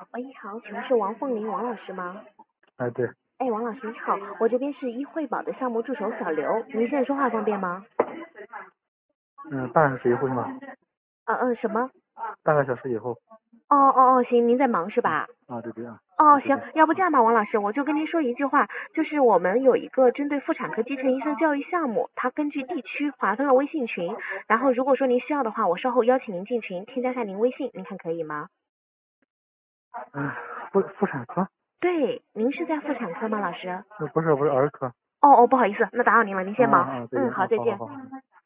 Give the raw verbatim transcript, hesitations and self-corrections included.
喂，你好，请问是王凤玲王老师吗？ 哎，对， 哎，王老师你好，我这边是一惠宝的项目助手小刘，您现在说话方便吗？ 嗯，半个小时以后是吗？ 嗯嗯，什么？ 半个小时以后。 哦哦哦，行，您在忙是吧？ 啊，对对啊。 哦，行， 对对要不这样吧，王老师，我就跟您说一句话，就是我们有一个针对妇产科基层医生教育项目，它根据地区划分了微信群，然后如果说您需要的话，我稍后邀请您进群，添加下您微信，您看可以吗？ 嗯，妇妇产科？ 对，您是在妇产科吗，老师？ 呃不是，不是儿科。 哦哦，不好意思，那打扰您了，您啊先忙。 啊，再见嗯，好， 啊， 再见。 好好好。